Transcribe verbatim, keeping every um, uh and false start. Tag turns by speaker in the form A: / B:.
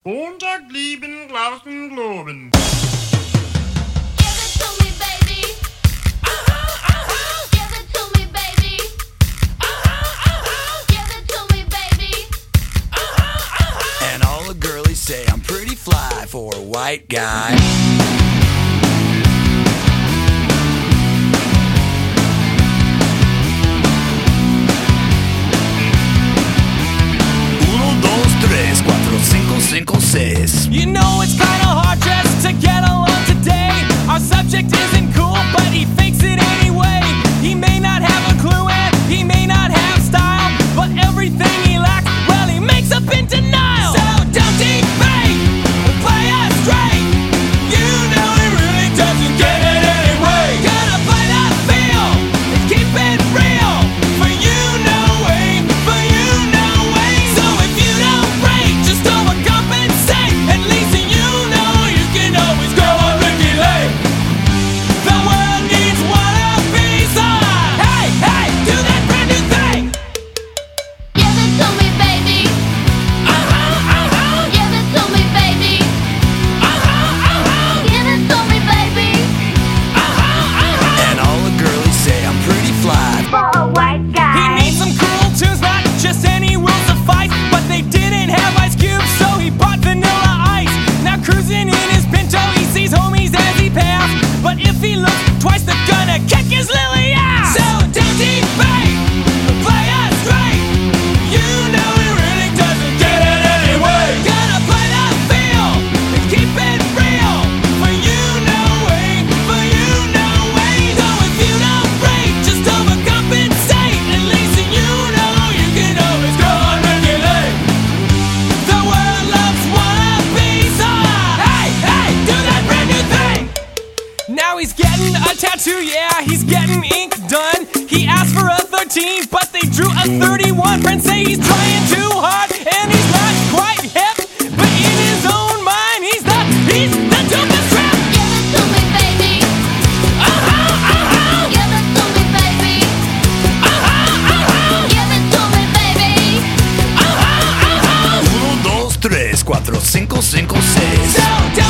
A: Montag lieben, glauben, globen.
B: Give it to me, baby. Uh-huh, uh-huh. Give it to me, baby. Uh-huh, uh-huh. Give it to me, baby. Uh-huh, uh-huh.
C: And all the girlies say I'm pretty fly for a white guy. Uno, dos, tres, cuatro, cinco, cinco, seis.
D: You know it's kinda hard just to get along today. Our subject isn't cool, but he fakes it anyway. He may not have a clue and he may not have style, but everything he lacks, well, he makes up in denial. So don't debate, play us straight. You know he really doesn't get it anyway. Gotta play that feel and keep it real. For you, no way, for you, no way. So if you don't break, just overcompensate. At least you know you can always go on Ricky Lake. The world needs one of these. Hey, hey, do that brand new thing.
B: Give it to me, baby.
D: Uh-huh, uh-huh,
B: Give it to me, baby.
D: uh-huh, uh-huh,
B: Give it to me, baby.
D: uh-huh, uh-huh.
C: And all the girlies say I'm pretty fly.
B: For a white guy.
D: He needs some cool tunes, not just any will suffice. But they didn't have Ice Cube, so he bought Vanilla Ice. Now cruising in his Pinto, he sees homies as he passed. But if he looks twice, they're gonna kick his lily ass. So don't debate, play us straight. You know he really doesn't get it anyway. Gotta play that feel and keep it real. For you, no way, for you, no way. So if you don't break, just overcompensate. At least you know you can always go on regulate. The world loves wannabes. Hey, hey, do that brand new thing. Now he's getting a tattoo, yeah, he's getting ink done. He asked for a thirteen, but they drew a thirty-one. Friends say he's trying too hard, and he's not quite hip. But in his own mind, he's the, he's the dopest rap.
B: Give it to me, baby.
D: Uh-huh, uh-huh,
B: Give it to me, baby.
D: uh-huh, uh-huh,
B: Give it to me, baby.
D: uh-huh, uh-huh.
C: Uno, dos, tres, cuatro, cinco, cinco, seis.
D: So